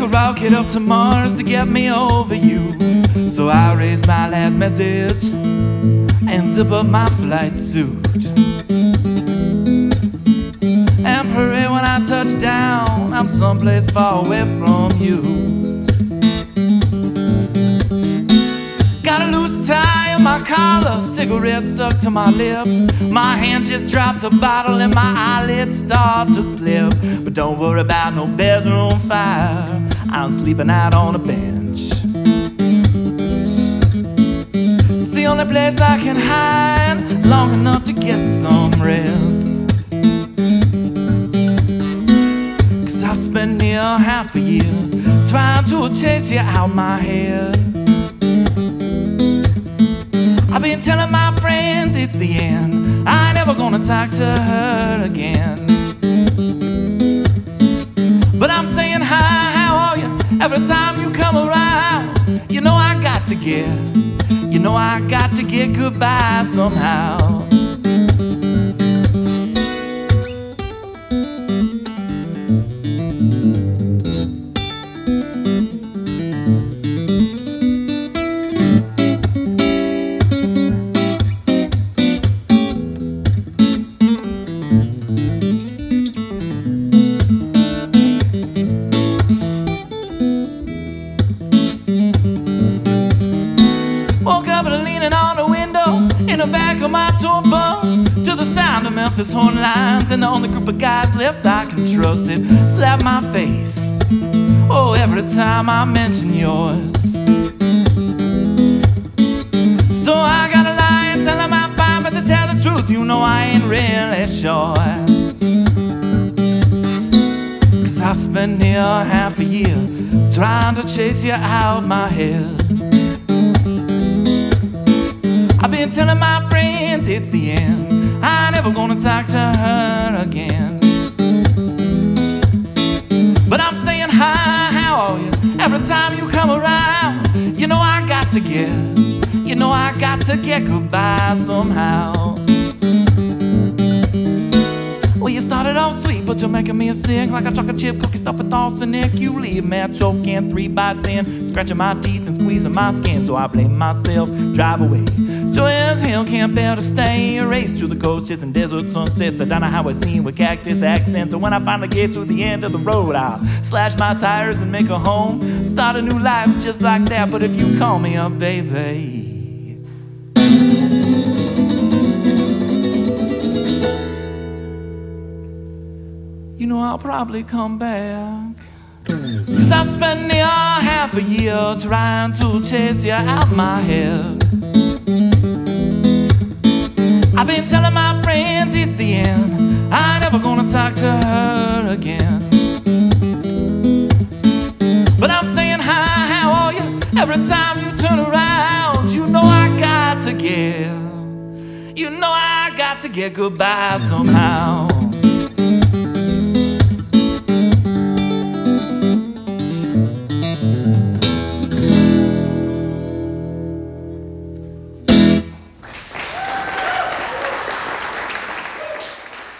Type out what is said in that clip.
a rocket up to Mars to get me over you. So I raise my last message and zip up my flight suit and parade when I touch down. I'm someplace far away from you. Got a loose tie in my collar, cigarette stuck to my lips. My hand just dropped a bottle and my eyelids start to slip. But don't worry about no bedroom fire, I'm sleeping out on a bench. It's the only place I can hide long enough to get some rest. 'Cause I spent near half a year trying to chase you out my head. I've been telling my friends it's the end, I ain't never gonna talk to her again. But I'm saying hi, how are you? Every time you come around, you know I got to get goodbye somehow. Woke up leaning on the window in the back of my tour bus to the sound of Memphis horn lines, and the only group of guys left I can trust it slap my face, oh, every time I mention yours. So I gotta lie and tell them I'm fine, but to tell the truth, you know I ain't really sure. 'Cause I spent near half a year trying to chase you out my head. I've been telling my friends it's the end, I ain't never gonna talk to her again. But I'm saying hi, how are you? Every time you come around, you know I got to get goodbye somehow. Well, you started off sweet, but you're making me sick like a chocolate chip cookie stuffed with arsenic. You leave me choking 3 bites in, scratching my teeth and squeezing my skin. So I blame myself, drive away. Sure as hell can't bear to stay. Race through the coaches and desert sunsets, down a highway scene with cactus accents. And when I finally get to the end of the road, I'll slash my tires and make a home, start a new life just like that. But if you call me up, baby, you know I'll probably come back. 'Cause I spent near half a year trying to chase you out my head. I've been telling my friends it's the end, I ain't never gonna talk to her again. But I'm saying hi, how are you? Every time you turn around, you know I got to get goodbye somehow.